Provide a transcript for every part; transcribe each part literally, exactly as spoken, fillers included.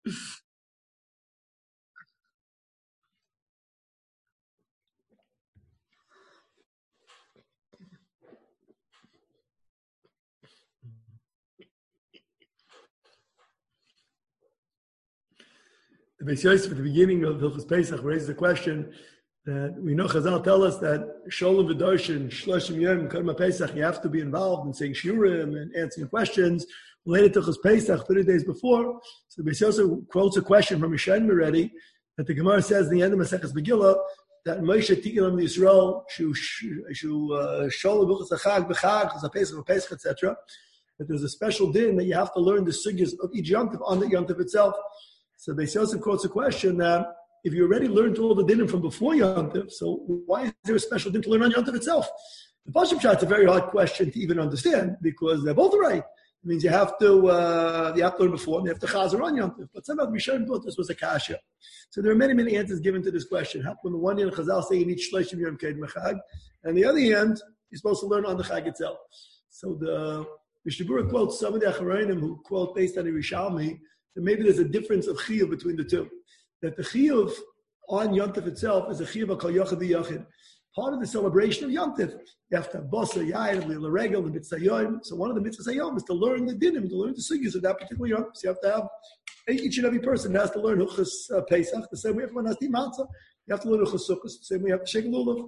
The Beis Yosef at the beginning of Hilchos Pesach raises the question that we know Chazal tell us that Sholem V'Darshan, Shloshim Yom, Kodma Pesach, you have to be involved in saying Shiurim and answering questions related to Hilchos Pesach thirty days before. So the Beis Yosef quotes a question from Yishanim already that the Gemara says in the end of Maseches Megillah that Moshe Tikilam Yisrael, Shu Sholem V'Chas Achag B'Chag, Chaz HaPesach V'Pesach, et cetera. That there's a special din that you have to learn the sugyas of each yontif on the yontif itself. So Beis Yosef quotes a question that if you already learned all the dinim from before yontif, so why is there a special din to learn on yontif itself? The Pashut Pshat is a very hard question to even understand because they're both right. It means you have to uh, you have to learn before and you have to chazer on yontif. But somehow the Rishonim thought this was a kasha. So there are many, many answers given to this question. How on the one hand, Chazal say you need shleishim yom kaid mechag, and the other hand, you're supposed to learn on the chag itself. So the Mishnah Berurah quotes some of the Acharonim who quote based on the Rishalmi that maybe there's a difference of chiyuv between the two. That the chiyuv on Yontif itself is a chiyuv of kol yochid v'yochid. Part of the celebration of Yontif, you have to have bosa, yair, l'regel, the mitzvah yom. So one of the mitzvahs yom is to learn the dinim, to learn the sugyas of that particular yom. So you have to have, each and every person has to learn Hilchos uh, Pesach, the same way everyone has to eat matzah. You have to learn Hilchos Sukkos, the same way you have to shake a lulav.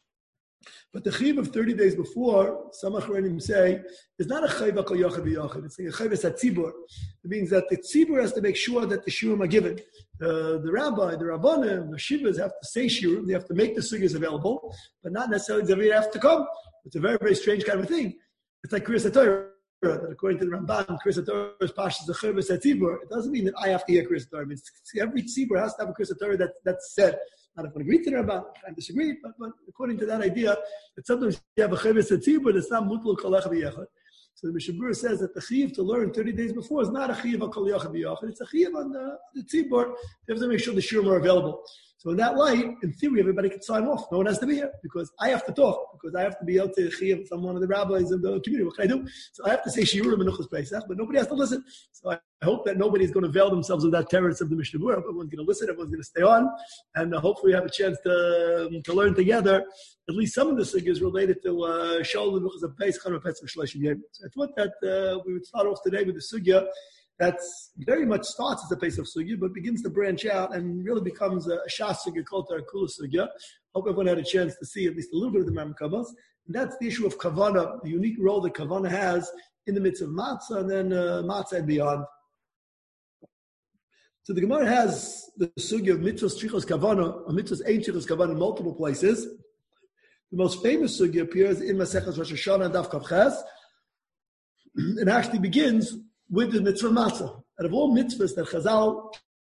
But the chiyuv of thirty days before, some Acharonim say, is not a chiyuv kol yochid v'yochid. It's like a chiyuv hatzibur. It means that the tzibur has to make sure that the shiurim are given. The, the rabbi, the rabbanim, the shivas have to say shiurim. They have to make the sugyas available, but not necessarily everybody have to come. It's a very, very strange kind of a thing. It's like Kriyas HaTorah, that according to the Ramban, Kriyas HaTorah is pashas the chiyuv hatzibur. It doesn't mean that I have to hear Kriyas HaTorah. It means every tzibur has to have a Kriyas HaTorah that, that's said. Not if I agree to the Ramban, I disagree, but, but according to that idea, that sometimes you have a chayv etzim, but it's not mutlul kol echad v'yechad. So the Mishnah Berurah says that the chiyuv to learn thirty days before is not a chiyuv of kol echad v'yechad. It's a chiyuv on the, the tzibur. You have to make sure the shiurim are available. So in that light, in theory, everybody can sign off. No one has to be here because I have to talk, because I have to be able to chiyuv from one of the rabbis in the community. What can I do? So I have to say shiurim and Hilchos Pesach, but nobody has to listen. So I I hope that nobody's going to veil themselves with that terrorist of the Mishnah Berurah. Everyone's going to listen, everyone's going to stay on, and uh, hopefully have a chance to um, to learn together at least some of the sugyas related to Sholem V'Chas Pesach and Pesach Shloshim Yom. So I thought that uh, we would start off today with the sugya that's very much starts as a Pesach sugya, but begins to branch out and really becomes a Shas sugya called our Kula sugya. Hope everyone had a chance to see at least a little bit of the Maram Kabbos. And that's the issue of Kavanah, the unique role that Kavanah has in the midst of Matzah and then uh, Matzah and beyond. So the Gemara has the sugya of mitzvahs trichos kavana, or mitzvahs ein trichos kavana in multiple places. The most famous sugya appears in Maseches Rosh Hashanah and Daf Kaf Ches. It actually begins with the mitzvah matzah. Out of all mitzvahs that Chazal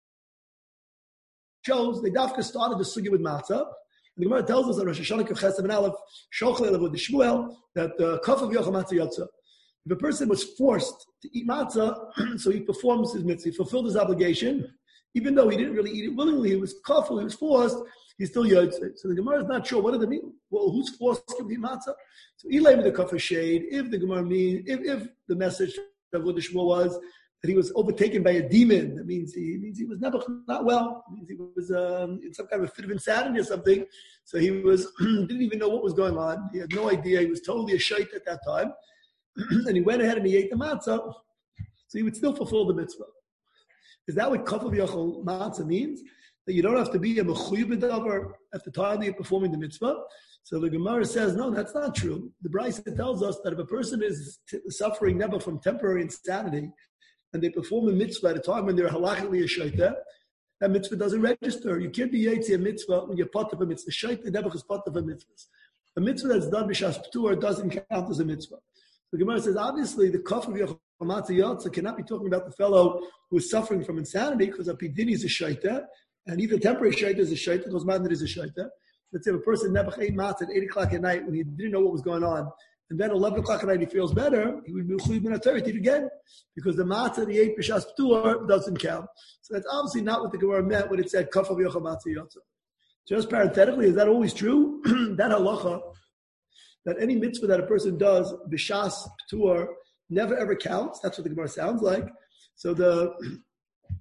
chose, they dafka started the sugya with matzah. And the Gemara tells us that Rosh Hashanah Kaf Ches and Aleph Shochel Elav with the Shmuel that the kaf of yochel matzah yotza. If a person was forced to eat matzah, so he performs his mitzvah, he fulfilled his obligation, even though he didn't really eat it willingly, he was kafel, he was forced, he's still yotzei. So the Gemara is not sure, what does it mean? Well, who's forced to eat matzah? So Elay with the kafir shade, if the Gemara means, if, if the message of what the Shmuel was, that he was overtaken by a demon, that means he means he was never not well, it means he was um, in some kind of a fit of insanity or something, so he was didn't even know what was going on, he had no idea, he was totally a shait at that time, and he went ahead and he ate the matzah, so he would still fulfill the mitzvah. Is that what kafel v'yochel matzah means? That you don't have to be a mechuyev b'davar at the time that you're performing the mitzvah? So the Gemara says, no, that's not true. The Brisa tells us that if a person is t- suffering never from temporary insanity, and they perform a mitzvah at a time when they're halachically a shaita, that mitzvah doesn't register. You can't be yetzi a mitzvah when you're part of a mitzvah. Shaita never is part of a mitzvah. A mitzvah that's done b'shas p'tur doesn't count as a mitzvah. The Gemara says, obviously, the kaf of Yochel Matzah Yotza cannot be talking about the fellow who is suffering from insanity, because a pidini is a shaita, and even temporary shaita is a shaita, because madnit is a shaita. Let's say if a person never ate matzah at eight o'clock at night when he didn't know what was going on, and then eleven o'clock at night he feels better, he would be chuy ben atayr to eat again, because the matzah that he ate b'shas p'tur doesn't count. So that's obviously not what the Gemara meant when it said kaf of Yochel Matzah Yotza. Just parenthetically, is that always true? That halacha, that any mitzvah that a person does, b'shas p'tur, never ever counts. That's what the Gemara sounds like. So the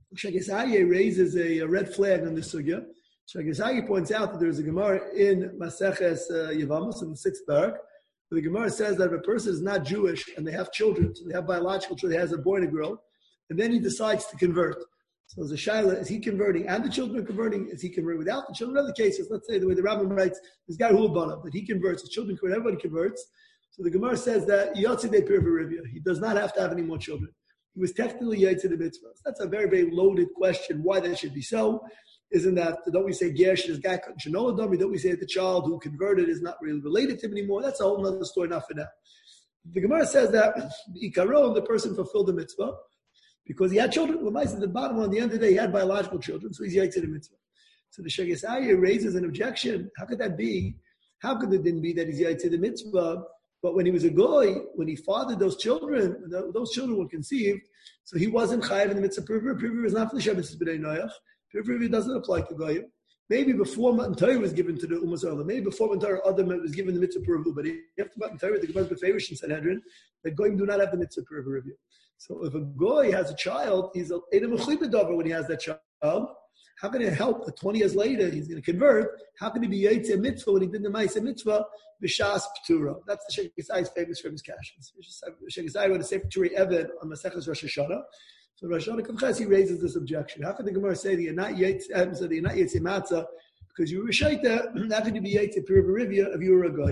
Shagas Aryeh raises a, a red flag on this sugya. Shagas Aryeh points out that there's a Gemara in Maseches uh, Yevamos in the sixth parak. The Gemara says that if a person is not Jewish and they have children, so they have biological children, he has a boy and a girl, and then he decides to convert. So there's a shaila, is he converting and the children are converting? Is he converting without the children? In other cases, let's say the way the Rambam writes, this guy Hulbana, that he converts, his children convert, everybody converts. So the Gemara says that Yotzidei Pirvarivya, he does not have to have any more children. He was technically Yaitz the mitzvah. That's a very, very loaded question, why that should be so. Isn't that, don't we say Gersh is guy Shanoladami? Don't we say that the child who converted is not really related to him anymore? That's a whole other story, not for now. The Gemara says that the Ikaron, the person fulfilled the mitzvah because he had children. Well, at the bottom, on the end of the day, he had biological children, so he's Yaitz the mitzvah. So the Shagas Aryeh raises an objection. How could that be? How could it then be that he's Yaitz the mitzvah? But when he was a goy, when he fathered those children, when those children were conceived, so he wasn't chayiv in the mitzvah. Pirvur, Pirvur is not for the Shemitz B'nai Noach. Pirvur doesn't apply to goyim. Maybe before Matan Torah was given to the Ummah Zarla, maybe before Matan Torah Adam was given the mitzvah Pirvur, but after Matan Torah, the Gemara Beferish in Sanhedrin, that goyim do not have the mitzvah Pirvur review. So if a goy has a child, he's a Edom Mechuy when he has that child. How can it help that twenty years later he's going to convert? How can he be Yaitz mitzvah when he did the Ma'aseh mitzvah b'shas p'tura? That's the Shagas Aryeh's famous from his kashas. Shagas Aryeh wrote a Sefer Turei Even on Maseches Rosh Hashanah. So Rosh Hashanah Kavches, he raises this objection. How can the Gemara say that you're not Yaitz, um, so that you're not Yaitz matzah because you were a shaita? How can you be Yaitz pirvarivya if you were a guy?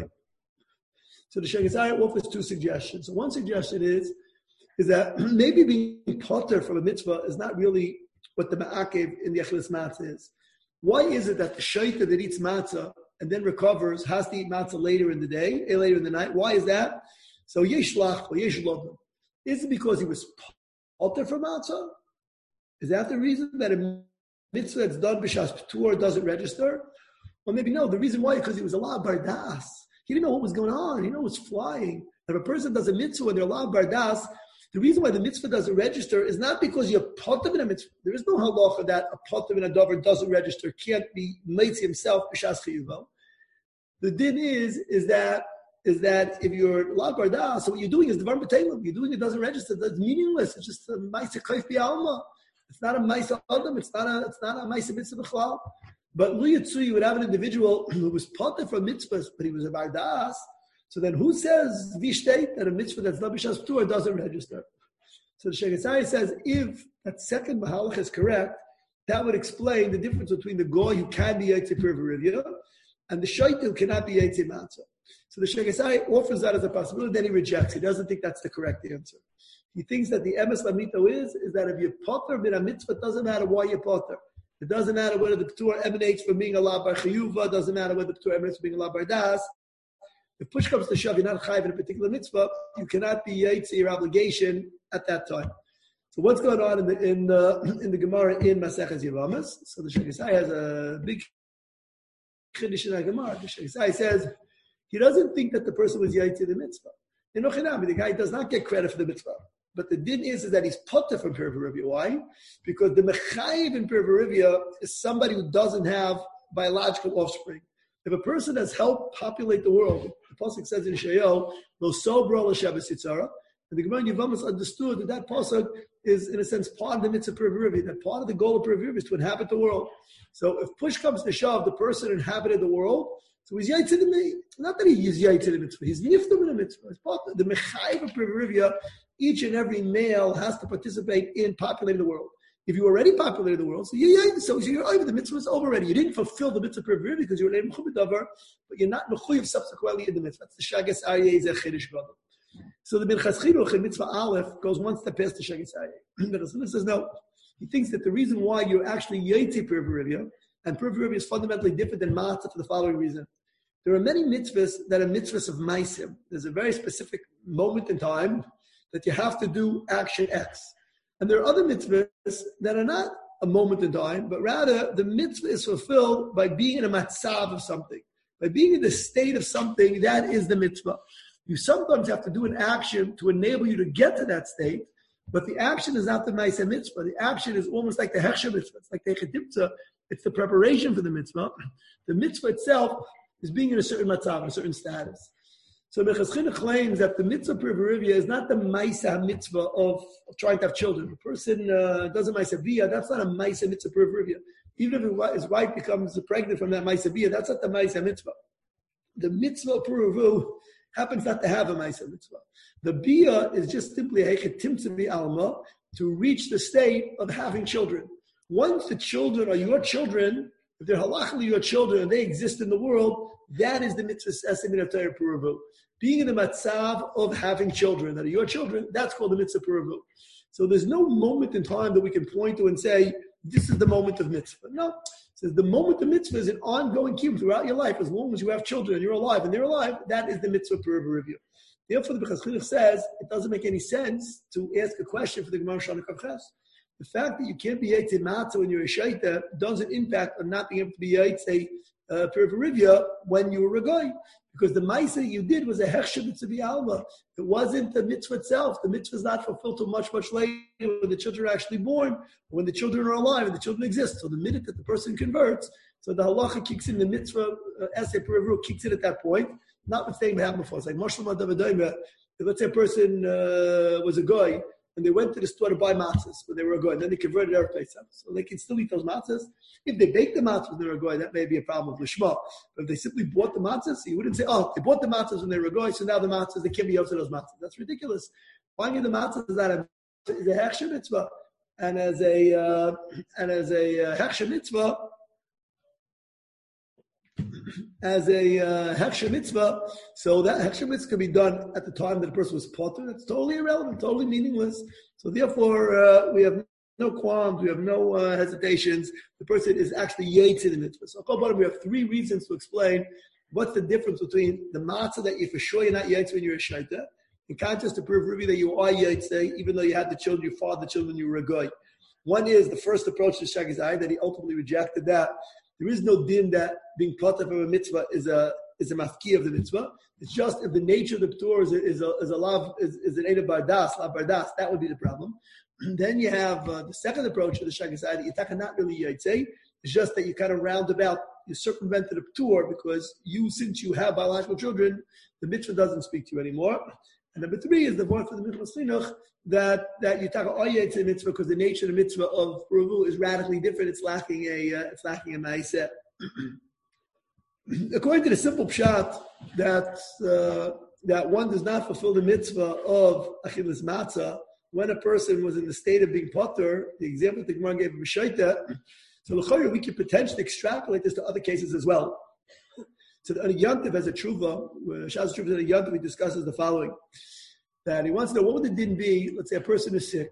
So the Shagas Aryeh offers two suggestions. So one suggestion is is that maybe being potter from a mitzvah is not really what the ma'akev in the Achilas Matzah is. Why is it that the shaita that eats matzah and then recovers has to eat matzah later in the day, later in the night? Why is that? So yeshlach or yeshlobim. Is it because he was potter from matzah? Is that the reason that a mitzvah that's done b'shas p'tur doesn't register? Or maybe no, the reason why is because he was a la bardas. He didn't know what was going on. He didn't know what was flying. If a person does a mitzvah and they're la bardas, the reason why the mitzvah doesn't register is not because you're potter in a mitzvah. There is no halacha that a potter in a dover doesn't register, can't be meitzi himself b'shas chiyuvo. The din is is that is that if you're la bardas, so what you're doing is the var b'teilim. You're doing it doesn't register. That's meaningless. It's just a ma'aseh kaif bi'alma. It's not a ma'aseh adam. It's not a it's not a ma'aseh mitzvah b'chlal. But lu yitzu, you would have an individual who was potter from mitzvahs, but he was a bardas. So then who says vishteit that a mitzvah that's not b'shas p'tur doesn't register? So the Shagas Aryeh says if that second mahalach is correct, that would explain the difference between the goy who can be yaitze pirvarivya and the shaitel who cannot be yaitze matzah. So the Shagas Aryeh offers that as a possibility, then he rejects. He doesn't think that's the correct answer. He thinks that the emes lamito is is that if you're potter min a mitzvah, it doesn't matter why you're potter. It doesn't matter whether the p'tur emanates from being a la bar chiyuva. It doesn't matter whether the p'tur emanates from being a la bar das. If push comes to shove, you're not chayiv in a particular mitzvah, you cannot be yaitze your obligation at that time. So what's going on in the in the in the Gemara in Maseches Yevamos? So the Shagas Aryeh has a big chiddush in that Gemara. The Shagas Aryeh says he doesn't think that the person was yaitze the mitzvah. In Ochinami, the guy does not get credit for the mitzvah. But the din is, is that he's potter from pirvarivya. Why? Because the mechayiv in pirvarivya is somebody who doesn't have biological offspring. If a person has helped populate the world, the pasuk says in Yeshayahu, "Lo sobra l'shabes yitzara," and the Gemara in Yevamos understood that that pasuk is, in a sense, part of the mitzvah pirvarivya. That part of the goal of pirvarivya is to inhabit the world. So if push comes to shove, the person inhabited the world. So he's yaitz in the mitzvah. Not that he is yaitz in the mitzvah. He's niftum in the mitzvah. It's part of the mechayiv of pirvarivya. Each and every male has to participate in populating the world. If you already populated the world, so you're so you're over. The mitzvah is over already. You didn't fulfill the mitzvah pirvarivya because you were named mechuyev davar, but you're not mechuyev subsequently in the mitzvah. That's the Shagas Aryeh zechirish gadol. So the Minchas Chinuch in mitzvah aleph goes one step past the Shagas Aryeh. But Rasul says no. He thinks that the reason why you're actually yaitze pirvarivya and pirvarivya is fundamentally different than matzah for the following reason. There are many mitzvahs that are mitzvahs of maisim. There's a very specific moment in time that you have to do action X. And there are other mitzvahs that are not a moment in time, but rather the mitzvah is fulfilled by being in a matzav of something. By being in the state of something, that is the mitzvah. You sometimes have to do an action to enable you to get to that state, but the action is not the ma'aseh mitzvah. The action is almost like the hechsher mitzvah. It's like the chedipta. It's the preparation for the mitzvah. The mitzvah itself is being in a certain matzav, in a certain status. So Minchas Chinuch claims that the mitzvah perverivia is not the Maisa mitzvah of trying to have children. A person uh, does a Maisa Bia, that's not a Maisa mitzvah perverivia. Even if his wife becomes pregnant from that Maisa Bia, that's not the Maisa mitzvah. The mitzvah pervu happens not to have a Maisa mitzvah. The Bia is just simply a Timtzavi Alma to reach the state of having children. Once the children are your children, if they're halachically your children and they exist in the world, that is the mitzvah sesimim of Torah Puravu. Being in the matzav of having children that are your children, that's called the mitzvah Puravu. So there's no moment in time that we can point to and say, this is the moment of mitzvah. No. It says the moment of mitzvah is an ongoing cube throughout your life. As long as you have children and you're alive and they're alive, that is the mitzvah Puravu review. Therefore, the Minchas Chinuch says it doesn't make any sense to ask a question for the Gemara Shana Kavches. The fact that you can't be Yaitse Matzah when you're a Shaita doesn't impact on not being able to be Yaitse uh, Perivarivya when you were a guy. Because the Maisa you did was a Hechsha Mitzvah Alma. It wasn't the mitzvah itself. The mitzvah is not fulfilled till much, much later when the children are actually born, when the children are alive and the children exist. So the minute that the person converts, so the halacha kicks in, the mitzvah essay uh, kicks in at that point, notwithstanding what happened before. It's like Moshe Davadayma. Let's say a person uh, was a guy, and they went to the store to buy matzahs when they were a goy, and then they converted their place up. So they can still eat those matzahs. If they bake the matzahs when they were a goy, that may be a problem with lishma. But if they simply bought the matzahs, you wouldn't say, oh, they bought the matzahs when they were a goy, so now the matzahs, they can't be used to those matzahs. That's ridiculous. Buying the matzahs is that a, is a hechsher mitzvah. And as a, uh, and as a uh, hechsher mitzvah, as a uh, hechsher mitzvah, so that hechsher mitzvah can be done at the time that the person was potter. That's totally irrelevant, totally meaningless. So therefore, uh, we have no qualms, we have no uh, hesitations. The person is actually yaitz in the mitzvah. So we have three reasons to explain what's the difference between the matzah that you for sure you're not yaitz when you're a shaita, in contrast to prove Ruby that you are yaitz, even though you had the children, you fathered the children, you were a goy. One is the first approach to Shagizai, that he ultimately rejected that. There is no din that being potter from a mitzvah is a is a mafki of the mitzvah. It's just if the nature of the p'tur is a, is a, is a lav, is, is an eda bardas, lav bardas, that would be the problem. And then you have uh, the second approach of the Shagasai, that you're not really yaitse. It's just that you kind of round about, you circumvent the p'tur because you, since you have biological children, the mitzvah doesn't speak to you anymore. And number three is the word for the mitzvah chinuch, that that you talk about yaitse mitzvah because the nature of the mitzvah of Ruvu is radically different. It's lacking a uh, it's lacking a ma'aseh. According to the simple pshat that uh, that one does not fulfill the mitzvah of achilas matzah when a person was in the state of being potter, the example that the Gemara gave of Shaita, so l'chayr we could potentially extrapolate this to other cases as well. So the Yantiv has a tshuva, Shas tshuva in a Yantiv, he discusses the following: that he wants to know what would the din be. Let's say a person is sick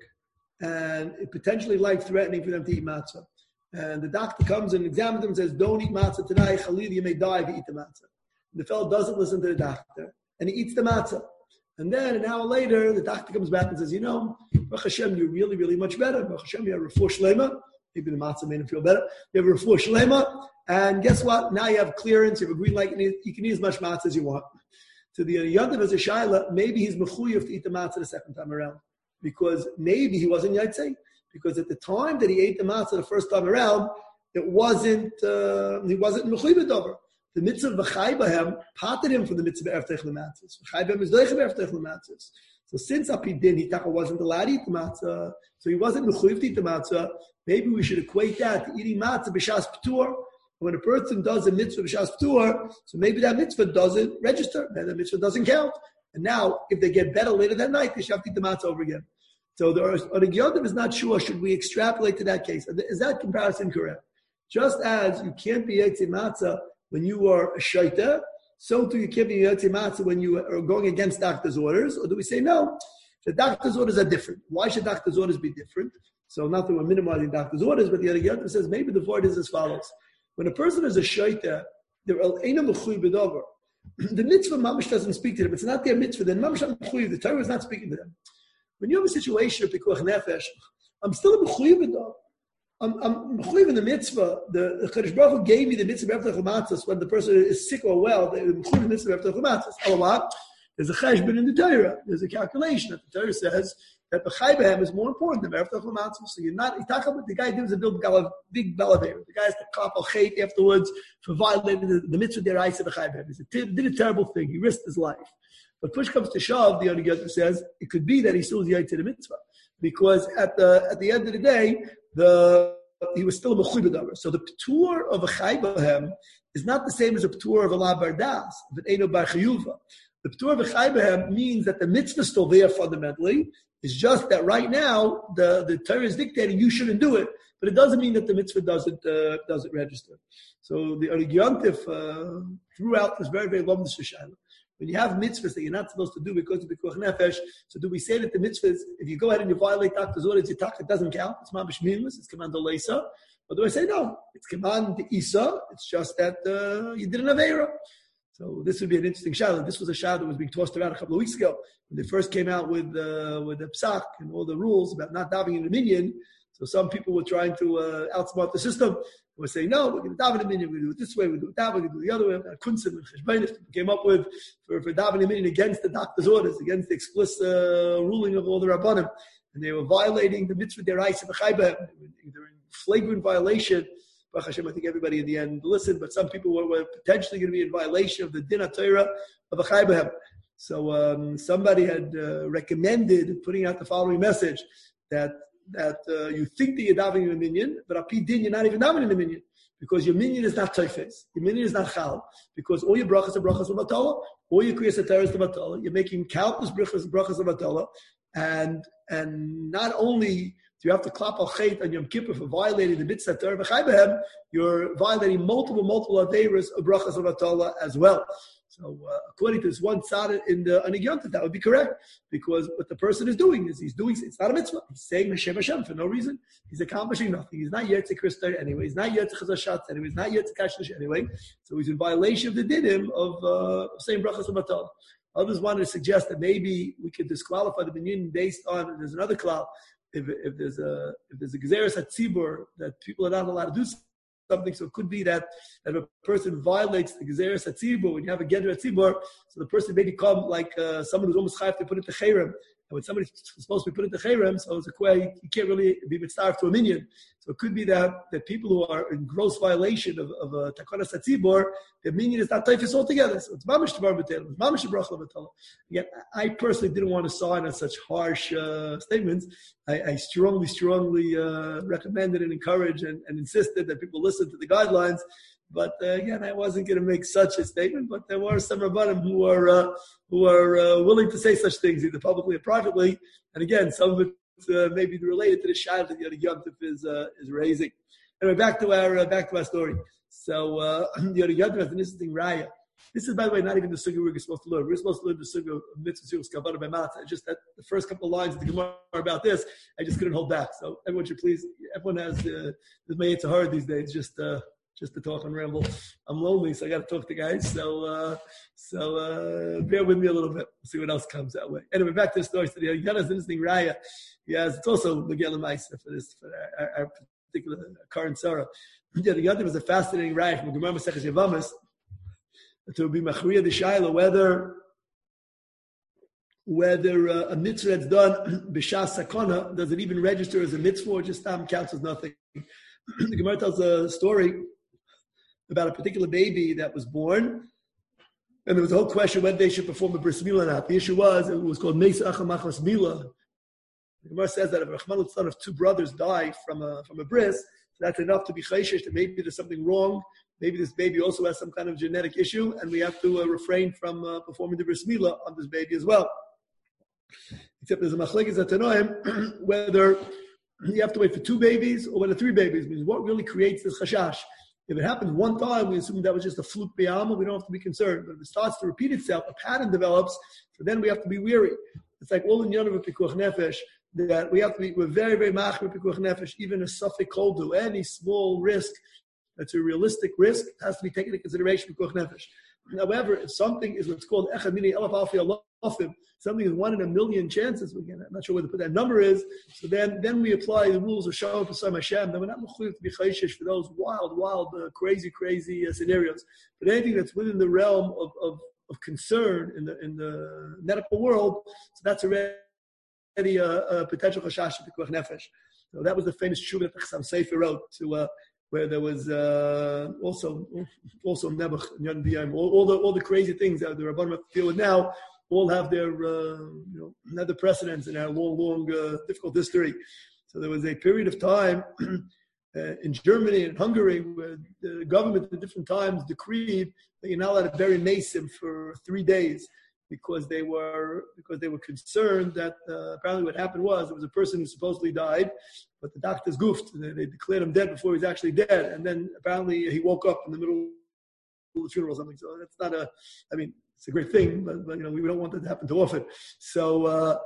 and it potentially life-threatening for them to eat matzah. And the doctor comes and examines them and says, don't eat matzah tonight, Khalil, you may die if you eat the matzah. And the fellow doesn't listen to the doctor, and he eats the matzah. And then an hour later, the doctor comes back and says, you know, Baruch Hashem, you're really, really much better. Baruch Hashem, you have refuah shlema. Maybe the matzah made him feel better. You have refuah shlema. And guess what? Now you have clearance, you have a green light, and you can eat as much matzah as you want. To the Yantiv as a shaila, maybe he's mechuyev to eat the matzah the second time around. Because maybe he wasn't yaitse. Because at the time that he ate the matzah the first time around, it wasn't, uh, he wasn't mechuyev over. The mitzvah of v'chai b'hem parted him from the mitzvah of eftech l'matzahs. V'chai b'hem is doichev eftech l'matzahs. So since Apidin, he wasn't allowed to eat the matzah, so he wasn't mechuyev to eat the matzah, maybe we should equate that to eating matzah b'shas p'tur. When a person does a mitzvah b'shas p'tur, so maybe that mitzvah doesn't register, and that mitzvah doesn't count. And now, if they get better later that night, they should have to eat the matzah over again. So the Yantiv is not sure, should we extrapolate to that case? Is that comparison correct? Just as you can't be yaitse matzah when you are a shaita, so too you can't be yaitse matzah when you are going against doctor's orders, or do we say no? The doctor's orders are different. Why should doctor's orders be different? So not that we're minimizing doctor's orders, but the other Yantiv says maybe the void is as follows. When a person is a shaita, they're eina mechuyev b'davar. The mitzvah mamash doesn't speak to them. It's not their mitzvah. Then mamash not mechuyev. The Torah is not speaking to them. When you have a situation of pikuach nefesh, I'm still a mechuyev b'davar. I'm, I'm mechuyev in the mitzvah. The, the Kadosh Baruch Hu gave me the mitzvah of matzahs when the person is sick or well. The mechuyev the mitzvah of matzahs. Allah, there's a cheshbon in the Torah. There's a calculation that the Torah says that the Chaybehem is more important than Erev Tachal Matzvah. So you're not, the guy didn't build a big elevator. The guy has to clap al chait afterwards for violating the, the mitzvah deraisa of the Chaybehem. He did a terrible thing. He risked his life. But push comes to shove, the Yogi says, it could be that he still was yait to the mitzvah. Because at the at the end of the day, the he was still a mechuy. So the p'tur of a Chaybehem is not the same as a p'tur of a la bardas, but eno bar chayuva. The p'tur of a Chaybehem means that the mitzvah is still there fundamentally. It's just that right now the, the Torah is dictating you shouldn't do it, but it doesn't mean that the mitzvah doesn't uh, doesn't register. So the Arigyontif uh, throughout this very very long Shashayla. When you have mitzvahs that you're not supposed to do because of Pikuach Nefesh, so do we say that the mitzvahs, if you go ahead and you violate Takta's orders, your Takta doesn't count? It's mamish meaningless. It's command Leisa. Or do I say no? It's command Isa. It's just that uh, you did an Aveira. So this would be an interesting shadow. This was a shadow that was being tossed around a couple of weeks ago when they first came out with uh, with the psak and all the rules about not davening in a minyan. So some people were trying to uh, outsmart the system. They were saying, no, we're going to daven in a minyan. We do it this way. We do it that way. We do it the other way. Kunsim and Cheshbainis came up with for, for davening in a minyan against the doctor's orders, against the explicit uh, ruling of all the Rabbanim. And they were violating the mitzvah deraisa of the Chaybehem. They were in flagrant violation. Baruch Hashem, I think everybody in the end listened, but some people were, were potentially going to be in violation of the din HaTorah of a Chaybehem. So um, somebody had uh, recommended putting out the following message, that that uh, you think that you're davening in a minyan, but api din, you're not even davening in a minyan, because your minyan is not teifes, your minyan is not chal, because all your brachas are brachas of batala, all your kriyas are teres of batala, you're making countless brachas brachas of batala, and and not only do you have to clap al chait on Yom Kippur for violating the mitzvah Torah v'chaybehem, you're violating multiple multiple averas of brachas of batala as well. So uh, according to this one tzad in the Anigyonta, that would be correct, because what the person is doing is he's doing, it's not a mitzvah. He's saying Hashem Hashem for no reason. He's accomplishing nothing. He's not yet to Krista anyway. He's not yet to Chazashat anyway. He's not yet to Kashlish anyway. So he's in violation of the dinim of uh, saying brachas of batala. Others wanted to suggest that maybe we could disqualify the minyan based on, there's another klal, if, if there's a if there's a gezeres hatzibur that people are not allowed to do something, so it could be that, that if a person violates the gezeres hatzibur, when you have a geder hatzibur, so the person may become like uh, someone who's almost chayav to put it to cherem. And when somebody's supposed to be put into cherem, so it's a way you can't really be mitzvah to a minyan. So it could be that, that people who are in gross violation of, of a takana satzibor, their minyan is not taifis altogether. So it's mamish t'var b'tel, it's mamish t'brachla b'tel. Again, I personally didn't want to sign on such harsh uh, statements. I, I strongly, strongly uh, recommended and encouraged and, and insisted that people listen to the guidelines. But uh, again, I wasn't going to make such a statement. But there were some Rabbanim who are uh, who are uh, willing to say such things, either publicly or privately. And again, some of it uh, may be related to the shayla that the Yogi is uh, is raising. Anyway, back to our uh, back to our story. So uh, the Yogi has an interesting raya. This is, by the way, not even the sugya we're supposed to learn. We're supposed to learn the sugya of mitzvah sugyas kavanah by matzah. Just that the first couple of lines of the Gemara about this, I just couldn't hold back. So everyone should please. Everyone has uh, this may it's hard these days. Just. Uh, Just to talk and ramble. I'm lonely, so I got to talk to guys. So, uh, so uh, bear with me a little bit. We'll see what else comes that way. Anyway, back to the story. So the Yonah is an interesting raya. Yes, it's also Megillah Ma'aseh for this, for our, our particular current Sarah. Yeah, the Yonah was a fascinating raya from Gemara Maseches Yevamos to be machriya the shayla whether whether uh, a mitzvah that's done b'shas sakana, does it even register as a mitzvah or just um, counts as nothing? The Gemara tells a story about a particular baby that was born, and there was a whole question whether they should perform a bris milah or not. The issue was, it was called Meisa Acha Machlas Milah. The Gemara says that if Rachmana son of two brothers die from a from a bris, so that's enough to be chayshish, that maybe there's something wrong, maybe this baby also has some kind of genetic issue, and we have to uh, refrain from uh, performing the bris milah on this baby as well. Except there's a machlekes atanoim whether you have to wait for two babies or whether three babies, means what really creates this chashash. If it happens one time, we assume that was just a fluke b'yama, we don't have to be concerned. But if it starts to repeat itself, a pattern develops, so then we have to be weary. It's like all in Yonah of Pikuach Nefesh, that we have to be, we're very, very mach with Pikuach Nefesh, even a suffix koldu, any small risk that's a realistic risk has to be taken into consideration Pikuach Nefesh. However, if something is what's called echad mini elaf alfi alafim, something is one in a million chances, again, I'm not sure where to put that number is, so then then we apply the rules of Shalom Pesach Hashem, then we're not mechuyev to be chayshish for those wild, wild, uh, crazy, crazy uh, scenarios. But anything that's within the realm of, of, of concern in the in the medical world, so that's already already a, a potential chashash of pikuach nefesh. So that was the famous tshuva that the Chassam Sofer wrote to, uh, where there was uh, also also Nebuch, all, all the all the crazy things that the Rabbanim have to deal with now, all have their uh, you know have the precedents and have long, long, uh, difficult history. So there was a period of time uh, in Germany and Hungary where the government at different times decreed that you're not allowed to bury Mason for three days. Because they were because they were concerned that uh, apparently what happened was there was a person who supposedly died, but the doctors goofed. They, they declared him dead before he was actually dead, and then apparently he woke up in the middle of the funeral or something. So that's not a, I mean, it's a great thing, but, but you know we don't want that to happen too often. So uh,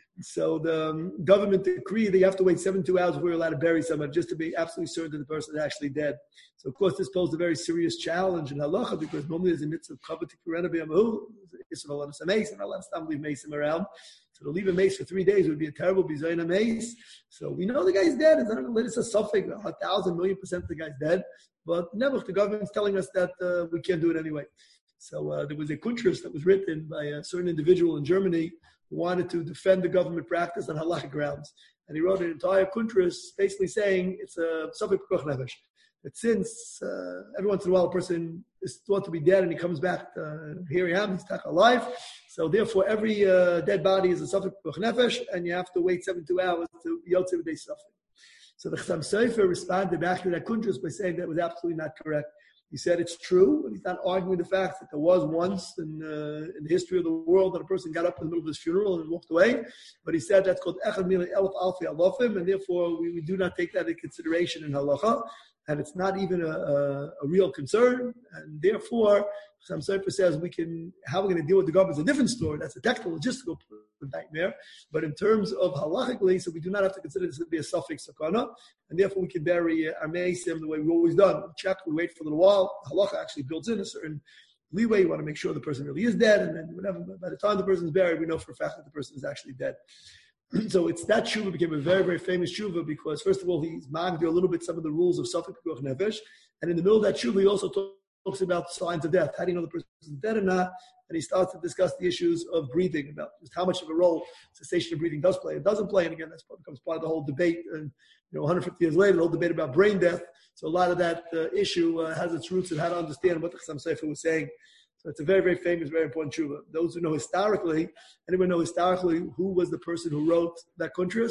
so the um, government decreed that you have to wait seventy-two hours before you're allowed to bury someone just to be absolutely certain that the person is actually dead. So of course this posed a very serious challenge in halacha because normally there's a mitzvah of cover to Kurena b'yamahu. Isn't allowed to mace, and allowed to leave mace him around. So to leave a mace for three days would be a terrible bizayin of mace. So we know the guy's dead. It's not going to let us a suffix. A thousand million percent the guy's dead. But never, the government's telling us that uh, we can't do it anyway. So uh, there was a kuntras that was written by a certain individual in Germany who wanted to defend the government practice on halakhic grounds. And he wrote an entire kuntras basically saying it's a suffix pekuach nefesh. That since uh, every once in a while a person is thought to be dead and he comes back, uh, here I am, he's back alive. So therefore every uh, dead body is a suffix pekuach nefesh and you have to wait seventy-two hours to yotze b'dei suffix. So the Chassam Sofer responded back to that kuntras by saying that was absolutely not correct. He said it's true, but he's not arguing the fact that there was once in, uh, in the history of the world that a person got up in the middle of his funeral and walked away. But he said that's called echad mili elef alfi alofim, and therefore we, we do not take that into consideration in halacha. And it's not even a, a, a real concern, and therefore, Chassam Sofer says we can, how we're going to deal with the government is a different story. That's a technical, logistical nightmare. But in terms of halachically, so we do not have to consider this to be a suffix sakana, and therefore we can bury our meisim the way we've always done. We check, we wait for a little while. Halacha actually builds in a certain leeway. You want to make sure the person really is dead, and then whatever. By the time the person is buried, we know for a fact that the person is actually dead. So it's that tshuva became a very, very famous tshuva because, first of all, he's magdir a little bit some of the rules of suffix pekuach nefesh, and in the middle of that tshuva, he also talks about signs of death. How do you know the person is dead or not? And he starts to discuss the issues of breathing, about just how much of a role cessation of breathing does play. It doesn't play, and again, that becomes part of the whole debate. And you know, one hundred fifty years later, the whole debate about brain death. So a lot of that uh, issue uh, has its roots in how to understand what the Chassam Sofer was saying. So it's a very, very famous, very important tshuva. Those who know historically, anyone know historically who was the person who wrote that kuntras?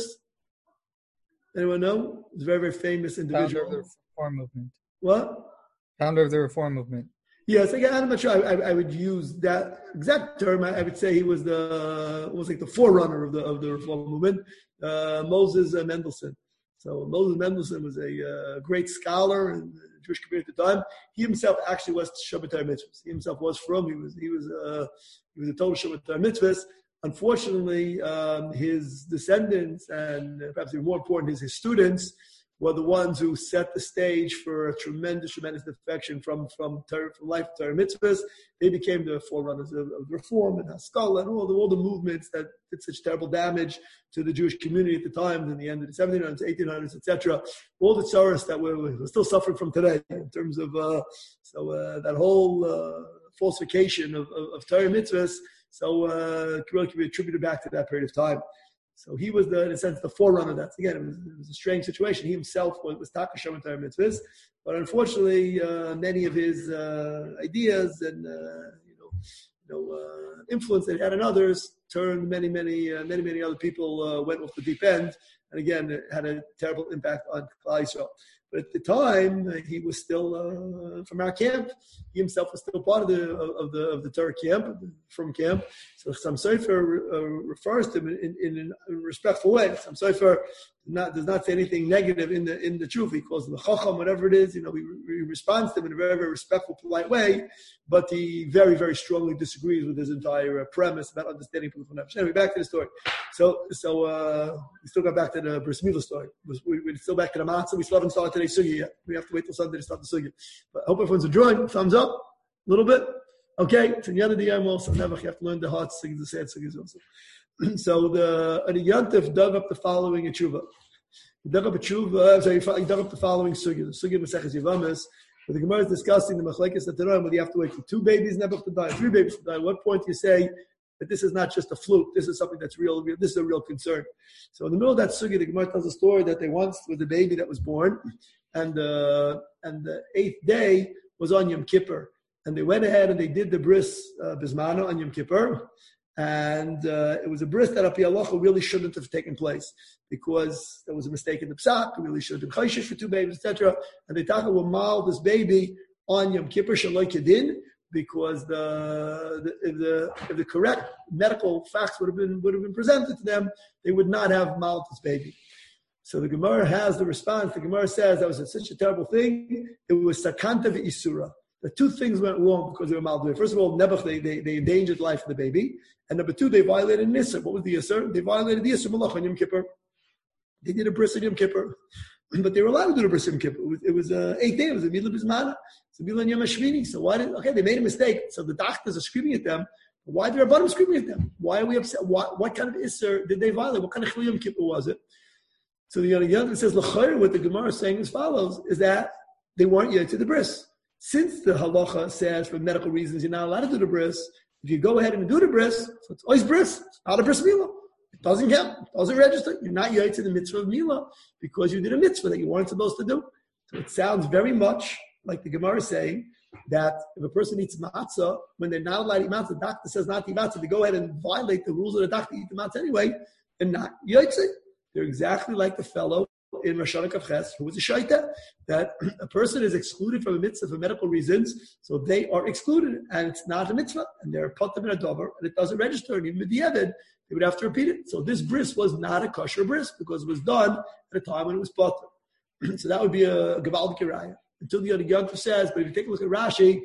Anyone know? It's a very, very famous individual. Founder of the Reform Movement. What? Founder of the Reform Movement. Yes, again, I'm not sure I, I, I would use that exact term. I, I would say he was the was like the forerunner of the of the Reform Movement, uh, Moses uh, Mendelssohn. So Moses Mendelssohn was a uh, great scholar in the Jewish community at the time. He himself actually was Shabbat Torah mitzvahs. He himself was from. He was he was uh, he was a total Shabbat Torah mitzvahs. Unfortunately, um, his descendants and uh, perhaps even more important, his, his students were the ones who set the stage for a tremendous, tremendous defection from from, ter- from life to Torah mitzvahs. They became the forerunners of, of reform and Haskalah and all the all the movements that did such terrible damage to the Jewish community at the time, in the end of the seventeen hundreds, eighteen hundreds, et cetera. All the tsaras that we're, we're still suffering from today in terms of uh, so uh, that whole uh, falsification of, of, of Torah mitzvahs. So uh, really can be attributed back to that period of time. So he was, the, in a sense, the forerunner of that. Again, it was, it was a strange situation. He himself was, was Taka Shabbat Torah mitzvahs, but unfortunately, uh, many of his uh, ideas and uh, you know, you know, uh, influence that he had on others turned many, many, uh, many, many other people uh, went off the deep end, and again, it had a terrible impact on Klal Yisrael. But at the time, uh, he was still uh, from our camp. He himself was still part of the of the of the Torah camp, from camp. So Chassam Sofer uh, refers to him in, in, in a respectful way. Chassam Sofer not, does not say anything negative in the in the truth. He calls him the Chacham, whatever it is. You know, he, he responds to him in a very, very respectful, polite way. But he very, very strongly disagrees with his entire uh, premise about understanding people. Anyway, back to the story. So, so uh, we still got back to the Bris Milah story. We, we're still back to the matzah. We still haven't started today's sugya yet. We have to wait till Sunday to start the sugya. But I hope everyone's enjoying. Thumbs up, a little bit. Okay, it's in the end of the year also. Never have to learn the hard sugyas, the sad sugyas also. So the the Yantif dug up the following tshuva. He dug up a tshuva. So he, he dug up the following sugya. The sugya Maseches Yevamos. But the Gemara is discussing the machlekes at the time whether you have to wait for two babies never to die, three babies to die. At what point do you say that this is not just a fluke. This is something that's real. This is a real concern. So in the middle of that sugya, the Gemara tells a story that they once was a baby that was born, and uh, and the eighth day was on Yom Kippur, and they went ahead and they did the bris uh, bismana on Yom Kippur. And uh, it was a bris that Api Halacha really shouldn't have taken place because there was a mistake in the psak. It really should have been chayshish for two babies, et cetera. And they talk about mal this baby on Yom Kippur shaloi kedin because the, the if the if the correct medical facts would have been would have been presented to them, they would not have mal this baby. So the Gemara has the response. The Gemara says that was such a terrible thing. It was sakanta v'isura. The two things went wrong because they were maldoer. First of all, Nebuch, they, they, they endangered the life of the baby. And number two, they violated Nisr. What was the Yisr? They violated the Yisr Malach on Yom Kippur. They did a bris on Yom Kippur. But they were allowed to do the bris on Yom Kippur. It was, it was uh, eight days. It was a Milah Bismana. It's a Milah Yom HaShvini. So why did, okay, they made a mistake. So the doctors are screaming at them. Why did Rabbanim screaming at them? Why are we upset? What, what kind of Isser did they violate? What kind of Chil Yom Kippur was it? So the Yom says, L'chayr, what the Gemara is saying as follows, is that they weren't yet to the bris. Since the halacha says for medical reasons you're not allowed to do the bris, if you go ahead and do the bris, so it's always bris, it's not a bris milah. It doesn't count, it doesn't register. You're not yet to the mitzvah of milah because you did a mitzvah that you weren't supposed to do. So it sounds very much like the Gemara is saying that if a person eats matzah, when they're not allowed to eat matzah, the doctor says not to eat matzah, they go ahead and violate the rules of the doctor to eat the matzah anyway, and not yaitze. They're exactly like the fellow in Rosh Hashanah Kavches, who was a shaita, that a person is excluded from a mitzvah for medical reasons, so they are excluded, and it's not a mitzvah, and they're patim in a dover, and it doesn't register, and even with the Evid, they would have to repeat it. So this bris was not a kosher bris, because it was done at a time when it was patim. So that would be a Gavaldik Raya. Until the other Yontif says, but if you take a look at Rashi,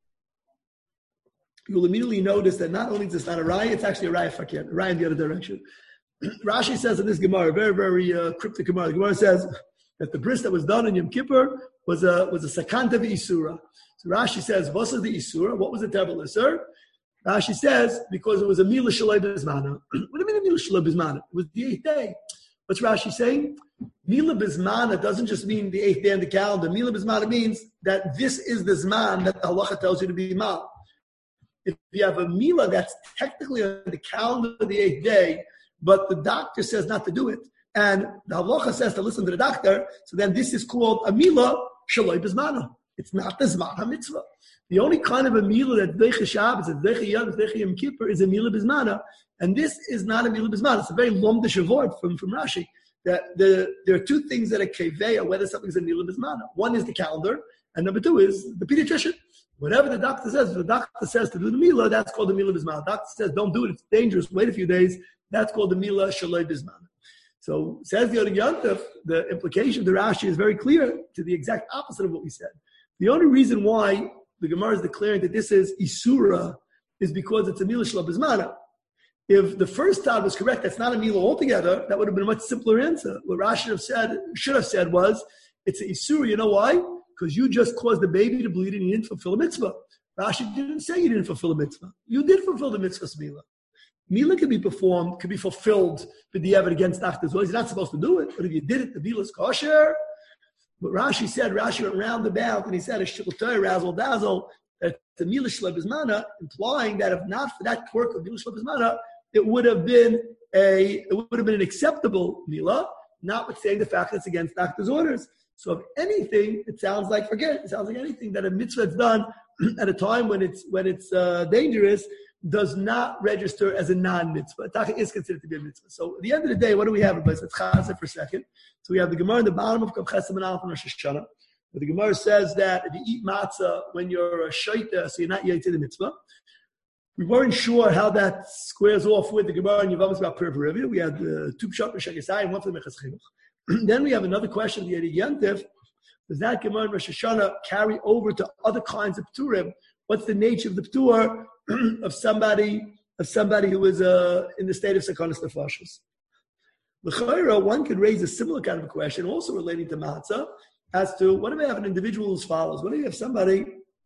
you'll immediately notice that not only is this not a Raya, it's actually a Raya Fakir, a Raya in the other direction. Rashi says in this Gemara, very, very uh, cryptic Gemara, the Gemara says that the bris that was done in Yom Kippur was a was a sakanta v'isura. So Rashi says, what's the isura? What was the terrible isur? Rashi says, because it was a milah shaloi bismana. What do you mean a milah shaloi bismana? It was the eighth day. What's Rashi saying? Milah bismana doesn't just mean the eighth day on the calendar. Milah bismana means that this is the zman that the halacha tells you to be mal. If you have a milah that's technically on the calendar of the eighth day, but the doctor says not to do it, and the halacha says to listen to the doctor, so then this is called a milah shaloi bismana. It's not the zman ha-mitzvah. The only kind of a milah that deicha Shabbos, that deicha Yom, deicha Yom Kippur is a milah bismana, and this is not a milah bismana. It's a very lomdish word from, from Rashi. That the, there are two things that are keveya, whether something's a milah bismana. One is the calendar, and number two is the pediatrician. Whatever the doctor says, if the doctor says to do the milah, that's called the milah bismana. The doctor says, don't do it, it's dangerous, wait a few days, that's called the milah shaloi bismana. So, says the other Yontif, the implication of the Rashi is very clear to the exact opposite of what we said. The only reason why the Gemara is declaring that this is Isura is because it's a milah shaloi bismana. If the first thought was correct, that's not a milah altogether, that would have been a much simpler answer. What Rashi should have said, should have said was, it's an Isura, you know why? Because you just caused the baby to bleed and you didn't fulfill a mitzvah. Rashi didn't say you didn't fulfill a mitzvah. You did fulfill the mitzvah's milah. Milah can be performed, can be fulfilled with the evidence against doctors. Well, he's not supposed to do it, but if you did it, the milah is kosher. But Rashi said, Rashi went round about, and he said, a shiltoy razzle dazzle, that the milah shaloi bismana, implying that if not for that quirk of milah shaloi bismana, it would have been a, it would have been an acceptable milah, notwithstanding the fact that it's against doctor's orders. So if anything, it sounds like, forget it, it sounds like anything that a mitzvah is done at a time when it's when it's uh, dangerous, does not register as a non-mitzvah. Taka is considered to be a mitzvah. So at the end of the day, what do we have? Let's chazah for a second. So we have the Gemara in the bottom of Kav Chesed Manal from Rosh Hashanah, where the Gemara says that if you eat matzah when you're a shaita, so you're not yet to the mitzvah. We weren't sure how that squares off with the Gemara in Yevamos about Pir V'Rivia. We had uh, two pshat Meshagosai and one for the Mechas Chinuch. Then we have another question, the Yedi Yontif. Does that Gemara in Rosh Hashanah carry over to other kinds of Pturim? What's the nature of the Ptur of somebody of somebody who is uh, in the state of Sakonis Nefashos? L'chayra, one could raise a similar kind of a question, also relating to matzah, as to what if I have an individual who follows? What if you have somebody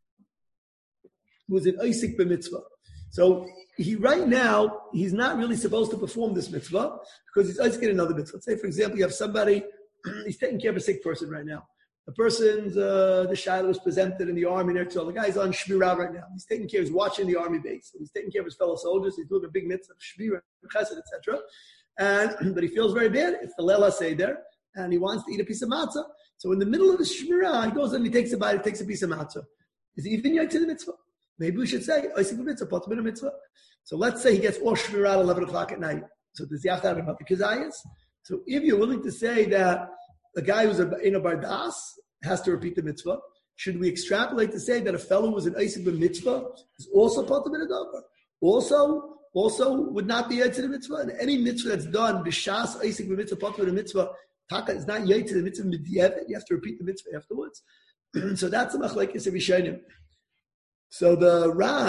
who is an Isaac b'mitzvah? So he right now, he's not really supposed to perform this mitzvah because he's Isaac in another mitzvah. Let's say, for example, you have somebody, he's taking care of a sick person right now. The person's, uh, the Shiloh was presented in the army next to the guy's on Shmirah right now. He's taking care, he's watching the army base. So he's taking care of his fellow soldiers. He's doing a big mitzvah, Shmirah, Chesed, et cetera. And, but he feels very bad. It's the Lela Seder, and he wants to eat a piece of matzah. So in the middle of the Shmirah, he goes and he takes a bite, he takes a piece of matzah. Is he even yet to the mitzvah? Maybe we should say, Oisik mitzvah, Potter mitzvah. So let's say he gets off Shmirah at eleven o'clock at night. So does he have to have about the Kazayas? So if you're willing to say that a guy who's in a bardas has to repeat the mitzvah, should we extrapolate to say that a fellow who's an Oisik mitzvah is also Potter mitzvah? Also, also would not be yet to the mitzvah? And any mitzvah that's done, b'shas Oisik mitzvah, Potter mitzvah, Taka is not yet to the mitzvah midyevet. You have to repeat the mitzvah afterwards. So that's a machlekes of Rishonim. So the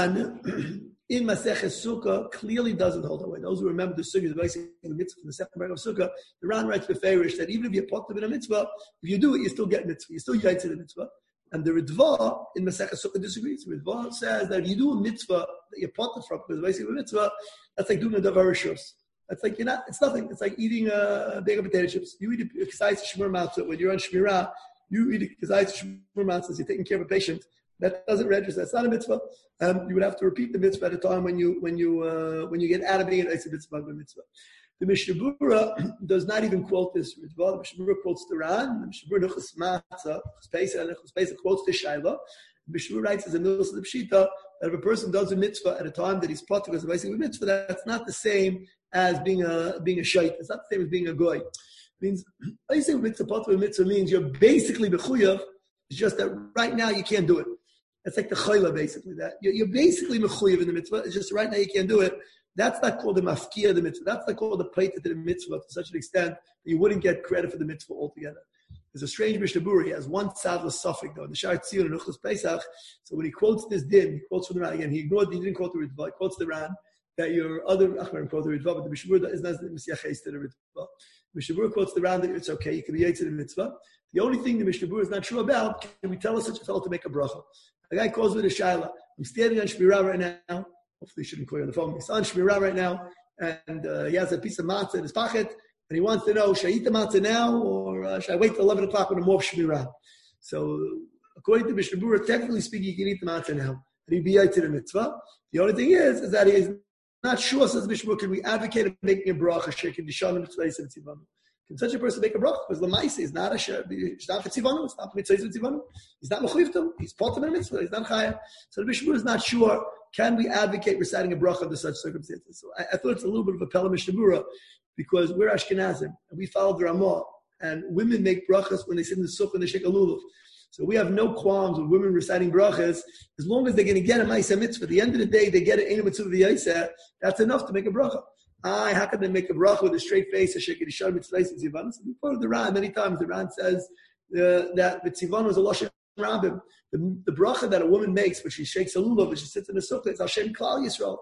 Ran in Maseches Sukkah clearly doesn't hold that way. Those who remember the Sukkah, the basic mitzvah from the second paragraph of Sukkah, the Ran writes beferish that even if you're potter in a mitzvah, if you do it, you still get mitzvah. You still yait to the mitzvah. And the Ritva in Maseches Sukkah disagrees. The Ritva says that if you do a mitzvah that you're potter from, because basically a mitzvah, that's like doing a davar rishus. That's like you're not. It's nothing. It's like eating a bag of potato chips. You eat a k'zayis shmur matzah when you're on shmirah. You eat a k'zayis shmur matzah. You're taking care of a patient. That doesn't register. That's not a mitzvah. Um, you would have to repeat the mitzvah at a time when you when you uh, when you get out of being an Eisa mitzvah by mitzvah. The Mishnah Berurah does not even quote this mitzvah. The Mishnah Berurah quotes the Ran. The Mishnah Berurah Nechus Matzah, Nechus Pesach quotes the Shaila. The Mishnah Berurah writes as a Milus of the Pshita that if a person does a mitzvah at a time that he's potter as a basic mitzvah, that's not the same as being a being a shait. It's not the same as being a goy. It means basic mitzvah potter mitzvah means you're basically mechuyav. It's just that right now you can't do it. It's like the chayla, basically. That you're, you're basically mechuyev in the mitzvah. It's just right now you can't do it. That's not called the mafkia of the mitzvah. That's not called the plate to the mitzvah to such an extent that you wouldn't get credit for the mitzvah altogether. There's a strange Mishnah Berurah. He has one tzadless suffix though. In the Shar Tzion and Uchos Pesach. So when he quotes this din, he quotes from the Ran again. He ignored. He didn't quote the Ritva. He quotes the Ran that your other Achmarim quote the Ritva, but the Mishnah Berurah is not the Mesiach to the Ritva. Mishnah Berurah quotes the Ran that it's okay. You can be yet to the mitzvah. The only thing the Mishnah Berurah is not sure about, can we tell us such a fellow to make a bracha? A guy calls with a shaila. I'm standing on Shmirah right now. Hopefully he shouldn't call you on the phone. He's on Shmirah right now, and uh, he has a piece of matzah in his pocket, and he wants to know, should I eat the matzah now, or uh, should I wait till eleven o'clock when I'm off Shmirah? So, according to Mishnah Berurah, technically speaking, you can eat the matzah now. And he'd be yait to the mitzvah. The only thing is, is that he is not sure, says Mishnah Berurah, can we advocate of making a bracha, shekin dishanim mitzvah and tzivanu? Can such a person make a bracha? Because the Lamaisi is not a it's not for tzivanu, it's not for mitzvah tzivanu. He's not mechuyev to. He's potter in a mitzvah. He's not chaya. So the Mishnah Berurah is not sure. Can we advocate reciting a bracha under such circumstances? So I, I thought it's a little bit of a pella Mishnah Berurah because we're Ashkenazim and we follow the Ramah, and women make brachas when they sit in the sukkah and they shake a lulav. So we have no qualms with women reciting brachas as long as they're going to get a ma'aseh mitzvah. At the end of the day, they get an ein mitzvah v'yaiseh. That's enough to make a bracha. I, how can they make a bracha with a straight face? A shekid ishar mitzvah tzivanu. So we quoted the Ran many times. The Ran says uh, that the tzivanu is a lashon rabim. The, the bracha that a woman makes when she shakes a lulav, when she sits in the sukkah, it's Hashem Klal Yisrael.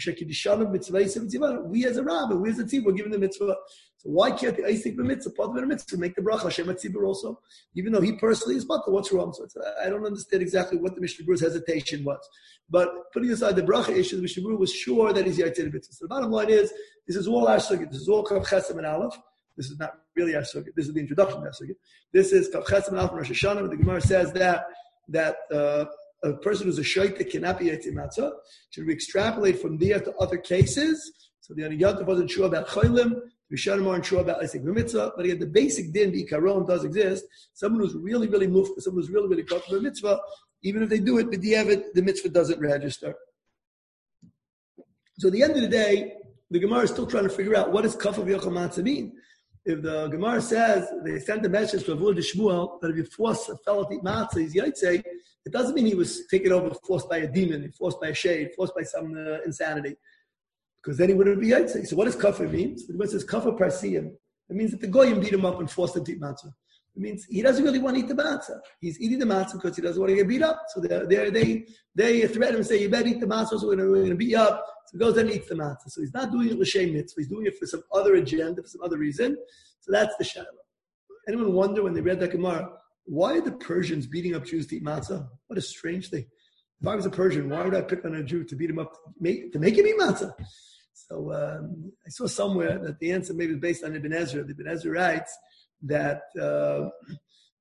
We as a rabbi, we as a tzibur, we're given the mitzvah. So why can't the Eisik mitzvah, part of the mitzvah, make the bracha Hashem tzibur also? Even though he personally is potter, what's wrong? So it's, I don't understand exactly what the Mishnah Berurah's hesitation was. But putting aside the bracha issue, the Mishnah Berurah was sure that he's yaitz in the mitzvah. So the bottom line is, this is all our sukkah. This is all Kav Chesem and Aleph. This is not really our sukkah. This is the introduction to our sukkah. This is Kav Chesem and Aleph and Rosh Hashanah. The Gemara says that that uh, a person who's a shaita cannot be yaitz matzah. Should we extrapolate from there to other cases? So the Aniyat wasn't sure about chaylim. The Rishonim aren't sure about Eisik mitzvah. But again, the basic din, the ikaron, does exist. Someone who's really, really moved, someone who's really, really caught for a mitzvah, even if they do it, b'diavad, the mitzvah doesn't register. So at the end of the day, the Gemara is still trying to figure out what does kaf of yochel matzah mean. If the Gemara says they sent a message to Avur de Shmuel that if you force a fellow to eat matzah, he's yaitze, it doesn't mean he was taken over forced by a demon, forced by a shade, forced by some uh, insanity. Because then he wouldn't be yaitze. So what does kafir mean? So the Gemara says kafir parsiyim. It means that the goyim beat him up and forced him to eat matzah. It means he doesn't really want to eat the matzah. He's eating the matzah because he doesn't want to get beat up. So they're, they're, they they threaten him and say, you better eat the matzah, so we're going to beat you up. So he goes and eats the matzah. So he's not doing it l'shem mitzvah. He's doing it for some other agenda, for some other reason. So that's the shaila. Anyone wonder when they read that Gemara, why are the Persians beating up Jews to eat matzah? What a strange thing. If I was a Persian, why would I pick on a Jew to beat him up, to make, to make him eat matzah? So um, I saw somewhere that the answer maybe is based on Ibn Ezra. Ibn Ezra writes that uh,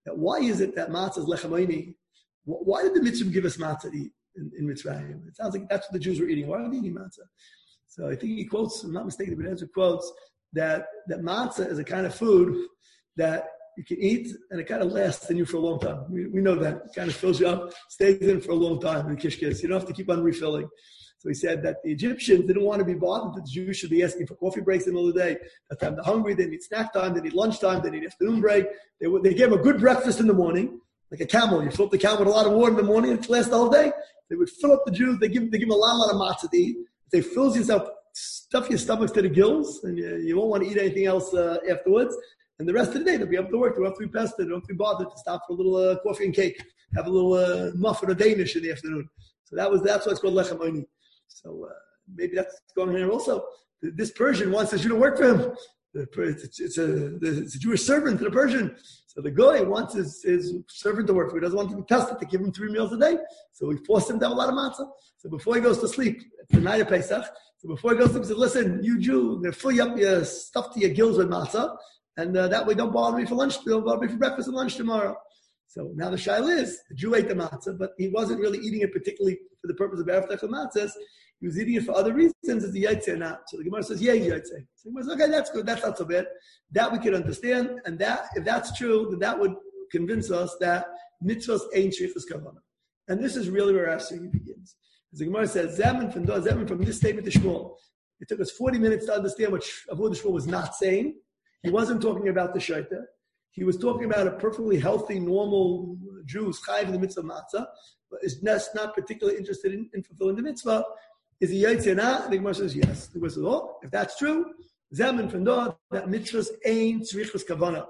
that why is it that matzah is lechem oini? Why did the mitzvah give us matzah to eat in, in Mitzrayim? It sounds like that's what the Jews were eating. Why are they eating matzah? So I think he quotes, if I'm not mistaken, but Ezra quotes that, that matzah is a kind of food that you can eat and it kind of lasts in you for a long time. We, we know that. It kind of fills you up, stays in for a long time in kishkis. You don't have to keep on refilling. So he said that the Egyptians didn't want to be bothered that the Jews should be asking for coffee breaks in the middle of the day. That time they're hungry, they need snack time, they need lunchtime, they need afternoon break. They, they gave them a good breakfast in the morning, like a camel. You fill up the camel with a lot of water in the morning and it lasts the whole day. They would fill up the Jews, they give, they give them a lot, a lot of matzah to eat. If they fills yourself, stuff your stomachs to the gills, and you, you won't want to eat anything else uh, afterwards. And the rest of the day, they'll be able to work. They don't have to be pestered. They don't have to be bothered to stop for a little uh, coffee and cake, have a little uh, muffin or Danish in the afternoon. So that was that's why it's called lechem oini. So uh, maybe that's going on here also. This Persian wants the Jew to work for him. It's, it's, a, it's a Jewish servant to the Persian. So the guy wants his, his servant to work for him. He doesn't want to be tested to give him three meals a day. So he forced him to have a lot of matzah. So before he goes to sleep, it's the night of Pesach. So before he goes to sleep, he said, listen, you Jew, I'm going to fill you up your stuff to your gills with matzah. And uh, that way don't bother me for lunch, don't bother me for breakfast and lunch tomorrow. So now the shaila is, the Jew ate the matzah, but he wasn't really eating it particularly for the purpose of Erev Tefillah matzahs. He was eating it for other reasons, as the Yaitse not. So the Gemara says, yeah, Yaitse. So the Gemara says, okay, that's good, that's not so bad. That we can understand, and that if that's true, then that would convince us that mitzvahs ain't sheikhus kavanah. And this is really where our study begins. As the Gemara says, Zeman from Zeman from this statement to Shmuel. It took us forty minutes to understand what Avodah Shmuel was not saying. He wasn't talking about the shaita. He was talking about a perfectly healthy, normal Jew who's chayiv in the mitzvah matzah, but is not particularly interested in, in fulfilling the mitzvah. Is he yaitze or not? The Gemara says yes. The Gemara says, oh, if that's true, zemen fendor, that mitzvahs ain't tzrichus kavanah.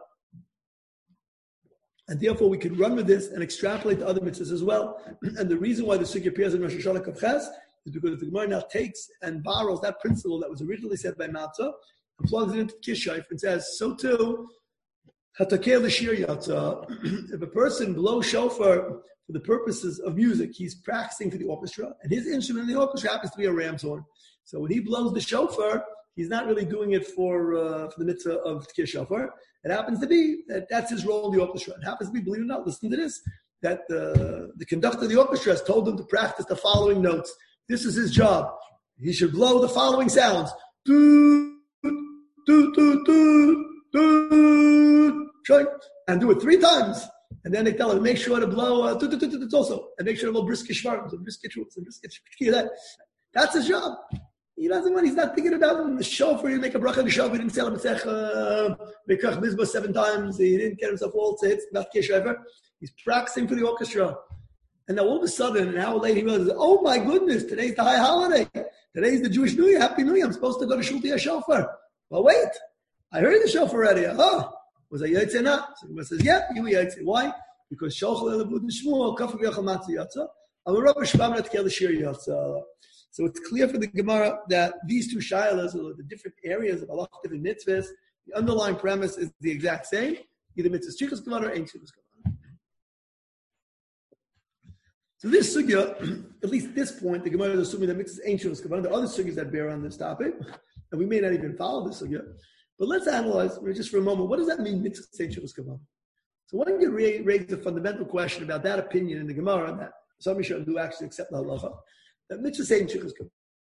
And therefore, we could run with this and extrapolate to other mitzvahs as well. And the reason why the sugya appears in Rosh Hashanah Kavches is because the Gemara now takes and borrows that principle that was originally said by Matzah and plugs it into Kishayf and says, so too, Hatakeh l'shir yatzah. If a person blows shofar for the purposes of music, he's practicing for the orchestra, and his instrument in the orchestra happens to be a ram's horn. So when he blows the shofar, he's not really doing it for uh, for the mitzvah of Tkir shofar. It happens to be that that's his role in the orchestra. It happens to be, believe it or not, listen to this, that the, the conductor of the orchestra has told him to practice the following notes. This is his job. He should blow the following sounds. Doo, doo, doo, doo, doo, and do it three times. And then they tell him, make sure to blow, uh, doo, doo, doo, doo, also, and make sure to blow briskish shvarms, and briskish roots, and briskish that. That's his job. He doesn't want, he's not thinking about it in the shofar. He make a bracha in the shofar. He didn't say Mekach Mizbah seven times. He didn't get himself all to hits, not Keshever. He's practicing for the orchestra. And now all of a sudden, an hour later, he realizes, oh my goodness, today's the high holiday. Today's the Jewish New Year. Happy New Year. I'm supposed to go to Shul to shofar. Well, wait. I heard the shofar already. Oh, was I Yaitse not? So he says, yeah, you were Yaitse. Why? Because Shochel Elabud and Shmuel, Kafir Yachal Matzah Yatza. I'm a Rabbi Shvam Natkel L'Shir Yatza. So it's clear for the Gemara that these two shilas, or the different areas of Allah, different mitzvahs, the underlying premise is the exact same. Either mitzvahs chichus kavanah or ain't chichus kavanah. So this sugya, at least at this point, the Gemara is assuming that mitzvahs ain't chichus kavanah. There are other sugyas that bear on this topic, and we may not even follow this sugya. But let's analyze just for a moment, what does that mean, mitzvahs ain't chichus kavanah? So one can raise a fundamental question about that opinion in the Gemara that some Rishonim do actually accept the halacha. That mitzvah saying chichus kavanah.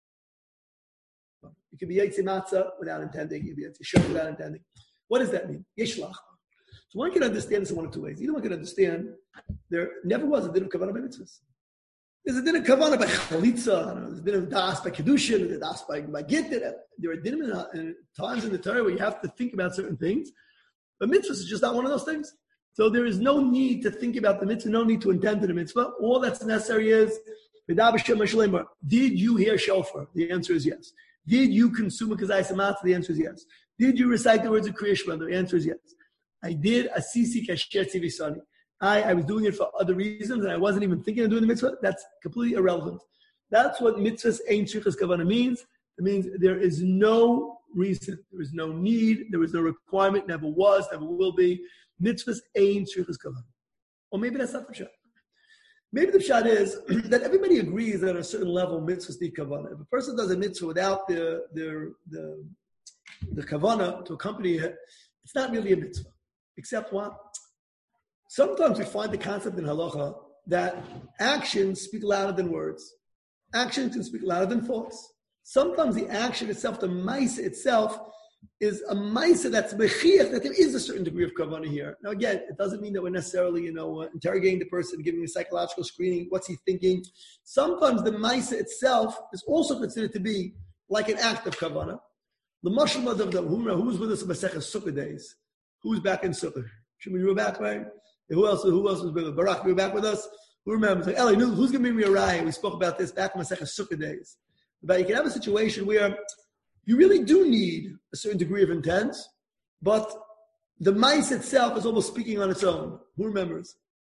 You can be yaitze matzah without intending. You can be yaitze shofar without intending. What does that mean? Yeshlach. So one can understand this in one of two ways. Either one can understand there never was a din of kavanah by mitzvahs. There's a din of kavanah by chalitza. There's a din of das by kedushin. There's a das by, by gittin. There are din in times in the Torah where you have to think about certain things. But mitzvahs is just not one of those things. So there is no need to think about the mitzvah, no need to intend to the mitzvah. All that's necessary is, did you hear shofar? The answer is yes. Did you consume a kazai samatz? The answer is yes. Did you recite the words of Kriya Shema? The answer is yes. I did asisi kasher tzivisani. I, I was doing it for other reasons, and I wasn't even thinking of doing the mitzvah. That's completely irrelevant. That's what mitzvahs ein sheichus kavanah means. It means there is no reason, there is no need, there is no requirement, never was, never will be. Mitzvahs ein sheichus kavanah. Or maybe that's not the pshat. Maybe the pshat is that everybody agrees that at a certain level mitzvahs need kavanah. If a person does a mitzvah without the the the, the kavanah to accompany it, it's not really a mitzvah. Except what? sometimes we find the concept in halacha that actions speak louder than words. Actions can speak louder than thoughts. Sometimes the action itself, the maisa itself, is a maisa that's mechiach, that there is a certain degree of kavanah here. Now again, it doesn't mean that we're necessarily, you know, uh, interrogating the person, giving a psychological screening, what's he thinking. Sometimes the maisa itself is also considered to be like an act of kavanah. The mashal of the who was with us in Masechah Sukkah days? Who's back in Sukkah? Shimon, you were back, right? Who else? Who else was with us? Barak, you were back with us. Who remembers? Like, Eli, who's going to bring me a raya? We spoke about this back in Masechah Sukkah days. But you can have a situation where you really do need a certain degree of intent, but the mice itself is almost speaking on its own. Who remembers?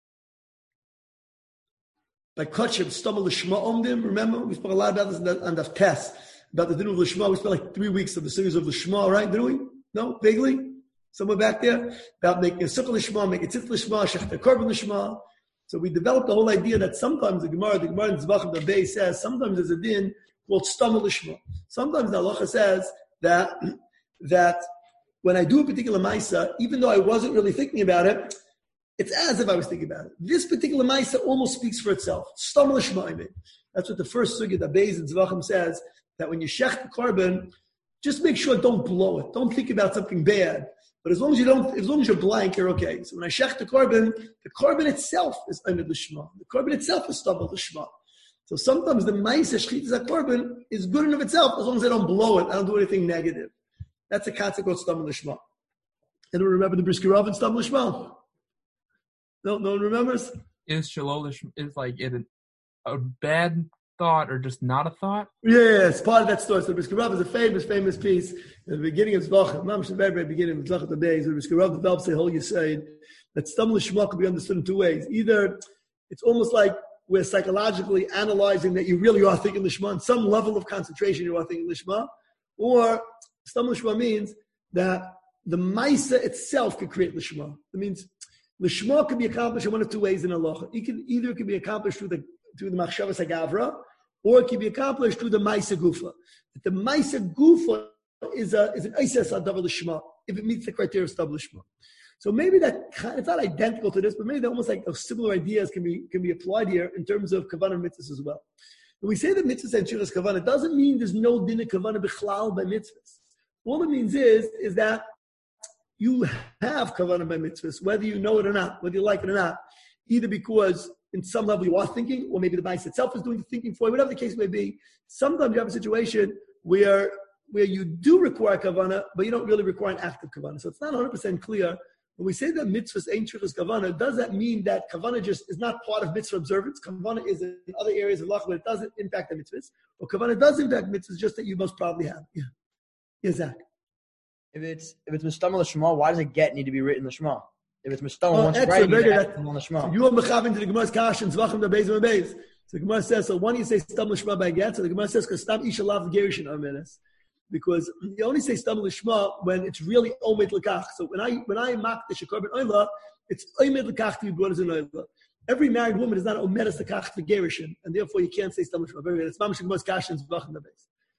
By Kotchev, stumble Lishma Omdim, remember? We spoke a lot about this on the test, about the din of Lishma. We spent like three weeks of the series of Lishma, right? Didn't we? No? Vaguely? Somewhere back there? About making a Sukkah Lishma, making a Tzit Lishma, Shechter Korban Lishma. So we developed the whole idea that sometimes the Gemara, the Gemara in Zvachim, the Bay says, sometimes there's a din called Stamel Lishma. Sometimes the halacha says that, that when I do a particular maisa, even though I wasn't really thinking about it, it's as if I was thinking about it. This particular maisa almost speaks for itself. Stamel Lishma, I mean. That's what the first sugya, the Beis in Zvachim says, that when you shech the korban, just make sure don't blow it. Don't think about something bad. But as long as you don't, as long as you're blank, you're okay. So when I shech the korban, the korban itself is under the shema. The korban itself is stamel Lishma. So sometimes the ma'aseh shchitas hakorban is good in of itself as long as I don't blow it, I don't do anything negative. That's a concept called stamel Lishma. Anyone remember the Brisker Rav and stamel Lishma? No, no one remembers. Is shalol is like it a, a bad thought or just not a thought? Yeah, it's part of that story. So the Brisker Rav is a famous, famous piece in the beginning of Zvachim. Mamish the very, very beginning of Zvachim the days. The Brisker Rav develops a whole Yisayid that stamel Lishma could be understood in two ways. Either it's almost like we're psychologically analyzing that you really are thinking Lishma, on some level of concentration you are thinking Lishma, or Stam Lishma means that the Maisa itself could create Lishma. It means Lishma can be accomplished in one of two ways in Allah. It can either it can be accomplished through the through the Machshavas HaGavra, or it can be accomplished through the Maisa Gufa. The Maisa Gufa is a is an Isis Adav Lishma, if it meets the criteria of Stam Lishma. So maybe that it's not identical to this, but maybe they're almost like similar ideas can be can be applied here in terms of kavanah mitzvahs as well. When we say that mitzvahs and shiras kavanah, it doesn't mean there's no din of kavanah bichlal by mitzvahs. All it means is is that you have kavanah by mitzvahs, whether you know it or not, whether you like it or not, either because in some level you are thinking, or maybe the mice itself is doing the thinking for you, whatever the case may be. Sometimes you have a situation where where you do require kavanah, but you don't really require an active kavanah. So it's not one hundred percent clear. When we say that mitzvahs ain't shrichas kavanah, does that mean that kavanah just is not part of mitzvah observance? Kavanah is in other areas of law, but it doesn't impact the mitzvahs. Or kavanah does impact mitzvahs, just that you most probably have. Yeah. Yeah, Zach. If it's if it's mistamel l'shma, why does a get need to be written l'shma? If it's mistamel oh, once right, you have to l'shma. So you are mechav into the Gemara's kash and zvachim the beis and beis. So the Gemara says, so one you say stam l'shma by get, so the Gemara says because stam isha lav gerishin amenes. Because you only say stam l'shma when it's really omed l'kach. So when I when I mock the shekorban oila, it's omed l'kach to be brought as an oila. Every married woman is not omed as l'kach for gerishin, and therefore you can't say stam l'shma. Very good. It's mamish Gemara's kash and zvachim the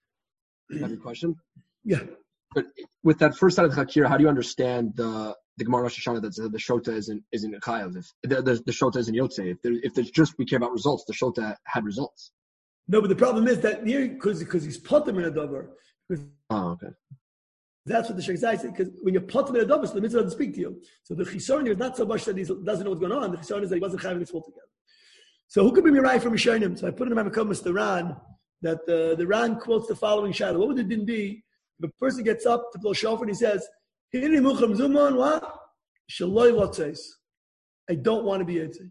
beis. Have a question? Yeah. But with that first side of the Chakira, how do you understand the the Gemara Rosh Hashanah that says the Shota isn't isn't a Chayav? If the, the, the Shota isn't Yotzei, if there, if there's just we care about results, the Shota had results. No, but the problem is that here because because he's potem in a davar. Oh, okay. That's what the Sheikh says. Because when you're potem in a davar, so the mitzvah doesn't speak to you. So the Chisaron is not so much that he doesn't know what's going on. The Chisaron is that he wasn't having this all together. So who could be right from Rishonim? So I put in my Makom the Ran that uh, the Ran quotes the following shadow. What would it be? If a person gets up to blow shofar and he says, "Hini mucham zuman what? Shaloi lotzeis." I don't want to be Yitzay.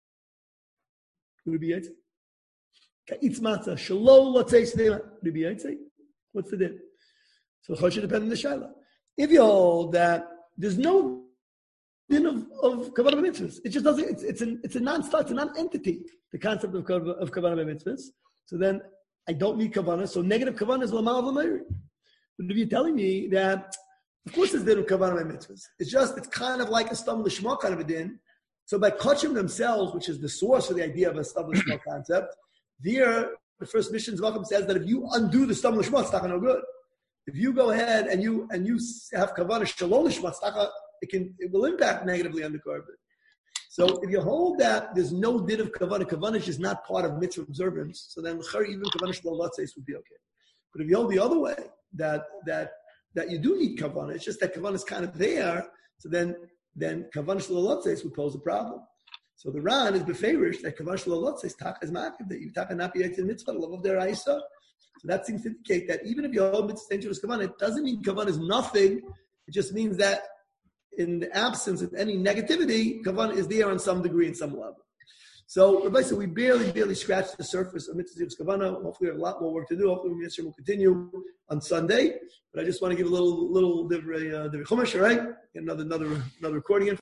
Would it be Yitzay? Ka'itz matzah shaloi lotzeis. Would it be Yitzay? What's the din? So the choshen depends on the shaila. If you hold that there's no din of of kavanah b'mitzvahs, it just doesn't. It's it's an it's a non-star, it's a non-entity. The concept of kavanah of kavanah b'mitzvahs. So then I don't need kavanah. So negative kavanah is lamal v'meiri. But if you're telling me that, of course, there's din of kavanah by mitzvahs. It's just, it's kind of like a stam l'shma kind of a din. So by kachim themselves, which is the source of the idea of a stam l'shma concept, there, the first mission Zvachim says that if you undo the stam l'shma, it's not no good. If you go ahead and you and you have kavanah shalom l'shma, it can it will impact negatively on the korban. So if you hold that there's no din of kavanah, kavanah is just not part of mitzvah observance, so then even kavanah shelo lotzeis would be okay. But if you hold the other way, that that that you do need kavanah, it's just that kavanah is kind of there, so then then kavanah shelo lotzeis would pose a problem. So the Ran is beferish that kavanah shelo lotzeis taka is makif, that you taka not be active mitzvah love of their aisa. So that seems to indicate that even if you hold mitzvah dangerous kavanah, it doesn't mean kavanah is nothing. It just means that in the absence of any negativity, kavanah is there on some degree, in some level. So, Rabbi said, we barely, barely scratched the surface of mitzvah kavanah. Hopefully, we have a lot more work to do. Hopefully, we will continue on Sunday. But I just want to give a little, little divrei uh, chumash, all right? Get another, another, another recording in.